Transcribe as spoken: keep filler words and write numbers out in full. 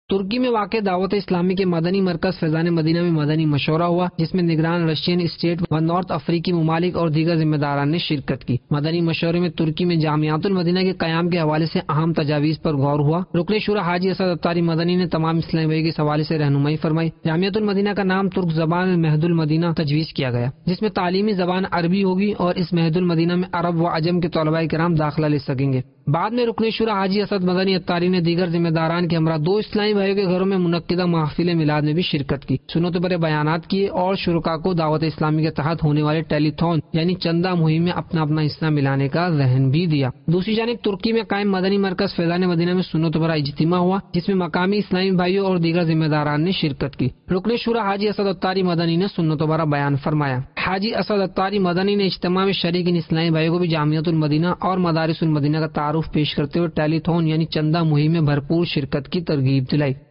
ترکی میں واقع دعوت اسلامی کے مدنی مرکز فیضان مدینہ میں مدنی مشورہ ہوا، جس میں نگران رشین اسٹیٹ و نارتھ افریقی ممالک اور دیگر ذمہ داران نے شرکت کی۔ مدنی مشورے میں ترکی میں جامعات المدینہ کے قیام کے حوالے سے اہم تجاویز پر غور ہوا۔ رکن شورا حاجی اسد اتاری مدنی نے تمام اسلامی بھائیوں کے حوالے سے رہنمائی فرمائی۔ جامعۃ المدینہ کا نام ترک زبان میں مہد المدینہ تجویز کیا گیا، جس میں تعلیمی زبان عربی ہوگی اور اس مہد المدینہ میں عرب و عجم کے طلباء کرام داخلہ لے سکیں گے۔ بعد میں رکن شورا حاجی اسد مدنی اتاری نے دیگر ذمہ داران کے ہمراہ دو اسلامی بھائیوں کے گھروں میں منعقدہ محفل میلاد میں بھی شرکت کی، سنت برے بیانات کیے اور شرکاء کو دعوت اسلامی کے تحت ہونے والے ٹیلی تھون یعنی چندہ مہم میں اپنا اپنا حصہ ملانے کا ذہن بھی دیا۔ دوسری جانب ترکی میں قائم مدنی مرکز فیضان مدینہ میں سنت برا اجتماع ہوا، جس میں مقامی اسلامی بھائیوں اور دیگر ذمہ داران نے شرکت کی۔ رکن شورا حاجی اسد اتاری مدنی نے سنت برا بیان فرمایا۔ حاجی اسد اتاری مدنی نے اجتماع میں شریک ان اسلامی بھائیوں کو بھی جامعۃ المدینہ اور مدارس المدینہ کا تعارف پیش کرتے ہوئے ٹیلی تھون یعنی چندہ مہم میں بھرپور شرکت کی ترغیب دلائی۔